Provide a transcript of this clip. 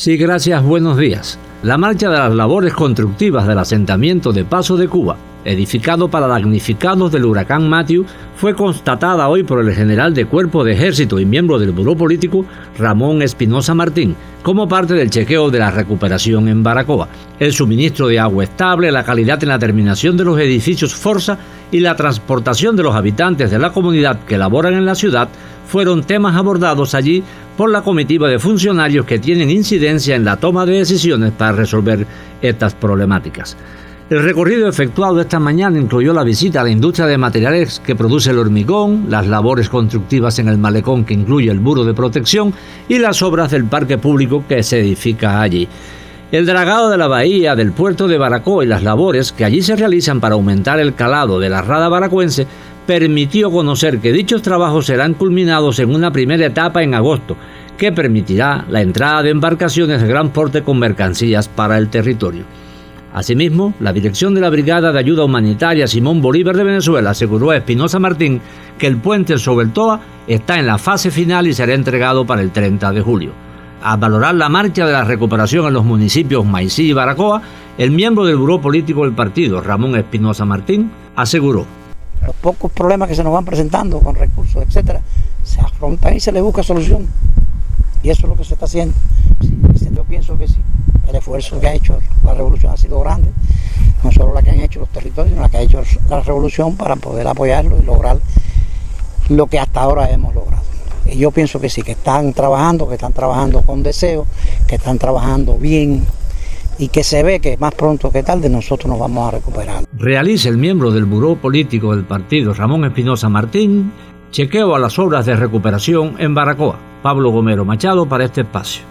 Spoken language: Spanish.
Sí, gracias, buenos días. La marcha de las labores constructivas del asentamiento de Paso de Cuba, edificado para damnificados del huracán Matthew, fue constatada hoy por el general de Cuerpo de Ejército y miembro del Buró Político, Ramón Espinosa Martín, como parte del chequeo de la recuperación en Baracoa. El suministro de agua estable, la calidad en la terminación de los edificios Forza y la transportación de los habitantes de la comunidad que laboran en la ciudad fueron temas abordados allí por la comitiva de funcionarios que tienen incidencia en la toma de decisiones para resolver estas problemáticas. El recorrido efectuado esta mañana incluyó la visita a la industria de materiales que produce el hormigón, las labores constructivas en el malecón que incluye el muro de protección y las obras del parque público que se edifica allí. El dragado de la bahía del puerto de Baracoa y las labores que allí se realizan para aumentar el calado de la rada baracoense permitió conocer que dichos trabajos serán culminados en una primera etapa en agosto, que permitirá la entrada de embarcaciones de gran porte con mercancías para el territorio. Asimismo, la dirección de la Brigada de Ayuda Humanitaria Simón Bolívar de Venezuela aseguró a Espinosa Martín que el puente sobre el Toa está en la fase final y será entregado para el 30 de julio. Al valorar la marcha de la recuperación en los municipios Maicí y Baracoa, el miembro del Buró Político del partido, Ramón Espinosa Martín, aseguró: los pocos problemas que se nos van presentando con recursos, etcétera, se afrontan y se les busca solución. Y eso es lo que se está haciendo. Sí, yo pienso que sí. El esfuerzo que ha hecho la revolución ha sido grande. No solo la que han hecho los territorios, sino la que ha hecho la revolución para poder apoyarlo y lograr lo que hasta ahora hemos logrado. Y yo pienso que sí, que están trabajando con deseo, que están trabajando bien y que se ve que más pronto que tarde nosotros nos vamos a recuperar. Realiza el miembro del Buró Político del partido, Ramón Espinosa Martín, chequeo a las obras de recuperación en Baracoa. Pablo Gomero Machado para este espacio.